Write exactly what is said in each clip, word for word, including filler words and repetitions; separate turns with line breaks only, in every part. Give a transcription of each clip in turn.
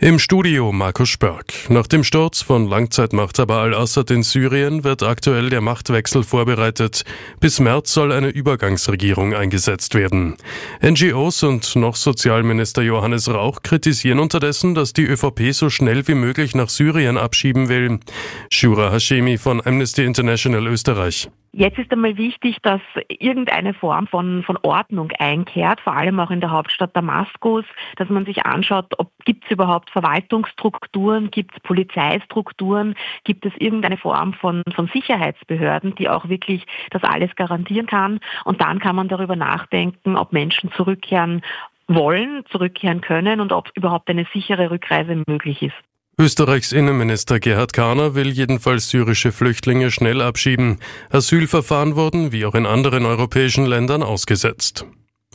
Im Studio Markus Spörk. Nach dem Sturz von Langzeitmachthaber al-Assad in Syrien wird aktuell der Machtwechsel vorbereitet. Bis März soll eine Übergangsregierung eingesetzt werden. N G Os und noch Sozialminister Johannes Rauch kritisieren unterdessen, dass die ÖVP so schnell wie möglich nach Syrien abschieben will. Shura Hashemi von Amnesty International Österreich.
Jetzt ist einmal wichtig, dass irgendeine Form von, von Ordnung einkehrt, vor allem auch in der Hauptstadt Damaskus, dass man sich anschaut, ob gibt es überhaupt Verwaltungsstrukturen, gibt es Polizeistrukturen, gibt es irgendeine Form von, von Sicherheitsbehörden, die auch wirklich das alles garantieren kann. Und dann kann man darüber nachdenken, ob Menschen zurückkehren wollen, zurückkehren können und ob überhaupt eine sichere Rückreise möglich ist.
Österreichs Innenminister Gerhard Kahner will jedenfalls syrische Flüchtlinge schnell abschieben. Asylverfahren wurden, wie auch in anderen europäischen Ländern, ausgesetzt.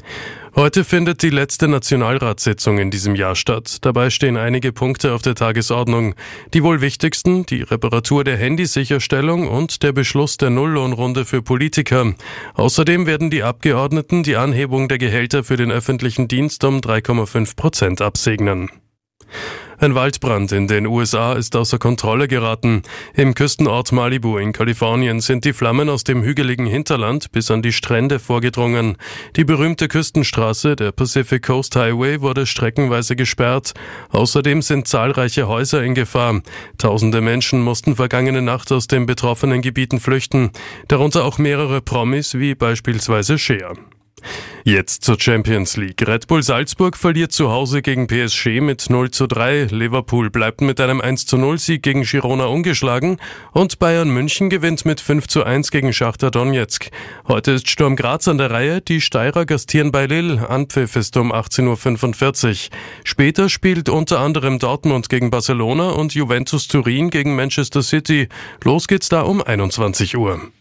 Heute findet die letzte Nationalratssitzung in diesem Jahr statt. Dabei stehen einige Punkte auf der Tagesordnung. Die wohl wichtigsten, die Reparatur der Handysicherstellung und der Beschluss der Nulllohnrunde für Politiker. Außerdem werden die Abgeordneten die Anhebung der Gehälter für den öffentlichen Dienst um drei Komma fünf Prozent absegnen. Ein Waldbrand in den U S A ist außer Kontrolle geraten. Im Küstenort Malibu in Kalifornien sind die Flammen aus dem hügeligen Hinterland bis an die Strände vorgedrungen. Die berühmte Küstenstraße, der Pacific Coast Highway, wurde streckenweise gesperrt. Außerdem sind zahlreiche Häuser in Gefahr. Tausende Menschen mussten vergangene Nacht aus den betroffenen Gebieten flüchten. Darunter auch mehrere Promis wie beispielsweise Cher. Jetzt zur Champions League. Red Bull Salzburg verliert zu Hause gegen P S G mit null zu drei. Liverpool bleibt mit einem eins zu null Sieg gegen Girona ungeschlagen. Und Bayern München gewinnt mit fünf zu eins gegen Schachtar Donezk. Heute ist Sturm Graz an der Reihe. Die Steirer gastieren bei Lille. Anpfiff ist um achtzehn Uhr fünfundvierzig. Später spielt unter anderem Dortmund gegen Barcelona und Juventus Turin gegen Manchester City. Los geht's da um einundzwanzig Uhr.